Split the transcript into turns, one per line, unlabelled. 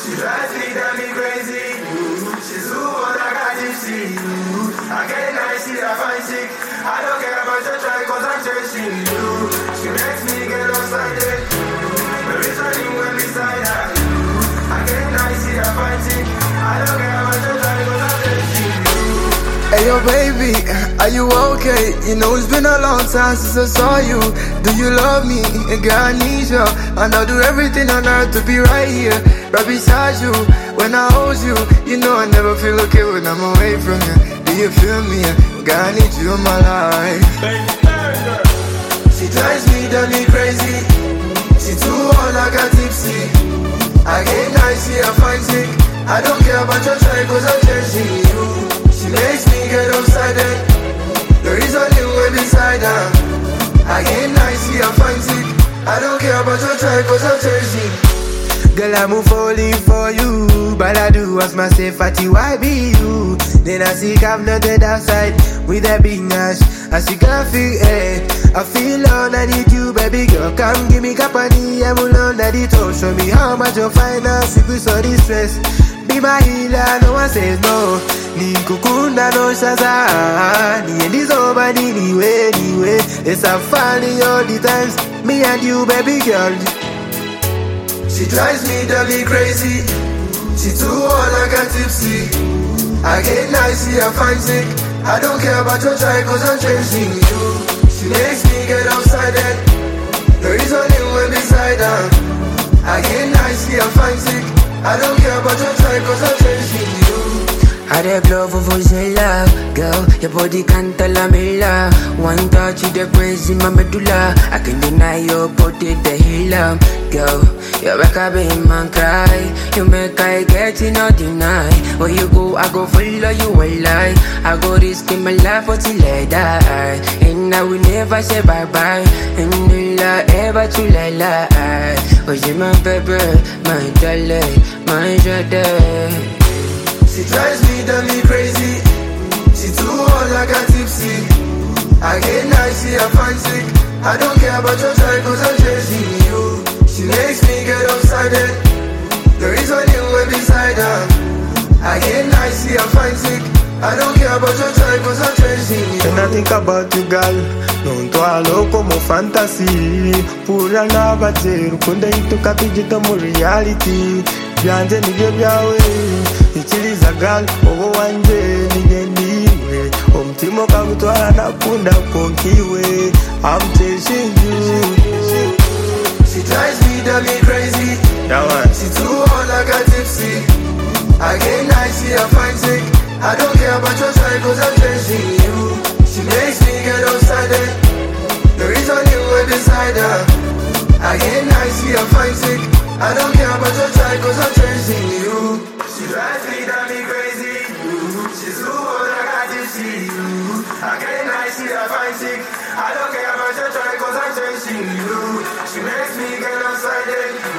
She drives me, drive me crazy. She's who what I got to see. I get nice, see I find sick. I don't care about your try cause I'm chasing you. She makes me get upside down. The reason when beside her. I get nice, see I find sick. I don't care about your try cause I'm chasing you.
Hey yo baby, are you okay? You know it's been a long time since I saw you. Do you love me? Girl, I need you. And I'll do everything on earth to be right here, right beside you. When I hold you, you know I never feel okay when I'm away from you. Do you feel me? Girl, I need you in my life. She drives me, drive me crazy. She too hard like a tipsy. I get nice, see I find sick. I don't care about your try cause I'm chasing you. She makes me get upside down. The reason you were beside her. I get nice, see I find sick. I don't care about your try cause I'm chasing. Girl, I'm falling for you, but I do ask myself, Fatty, why be you? Then I see I've nothing outside with a big ass. I see can't feel it. I feel on, I need you, baby girl. Come give me company, I'm alone at it all. Show me how much you finance, if we saw this stress. Be my healer, no one says no. Ni kukunda no shaza. Ni endi zoba ni anyway. It's a funny all the times. Me and you, baby girl. She drives me dirty crazy. She too hard like a tipsy. I get nice, see I find sick. I don't care about your try cause I'm chasing you. She makes me get upside down. The reason you went beside her. I get nice, see I find sick. I don't care about your try cause I'm chasing you.
I dey love for your love, girl. Your body can't tell me love. One touch, you the crazy, my medulla. I can't deny your body, the healer, girl. You make a big man cry. You make I get in or deny. Where you go, I go follow you a lie. I go risk in my life until I die. And I will never say bye bye. And will I ever to lie. Oh, you my baby, my darling, my jade.
She drives me, drive me crazy. She too hard like a tipsy. I get nice, see I find sick. I don't care about your try cause I'm chasing you. She makes me get upside down. The reason you were beside her. I get nice, see I find sick. I don't care about your try cause I'm chasing you.
When I think about you, girl, non to alo como fantasy. Pura lava zero, kunda itu kapijita mu reality. Byanje nibyo byawe, ichiriza girl, owo wanje ninye niwe. Omtimo kagutwara nakunda konkiwe. I'm chasing you.
She drives me, drive me crazy.
That one.
She too hard like a tipsy. I get nice, see I find sick. I don't care about your try cause I'm chasing you. She makes me get upside down. The reason you were beside her. I get nice, see I find sick. I don't care about your try cause I'm chasing you.
She drives me, drive me crazy. She's who what I got to see. I get nice, see I find sick. I don't care about your try cause I'm chasing you. She makes me get upside down.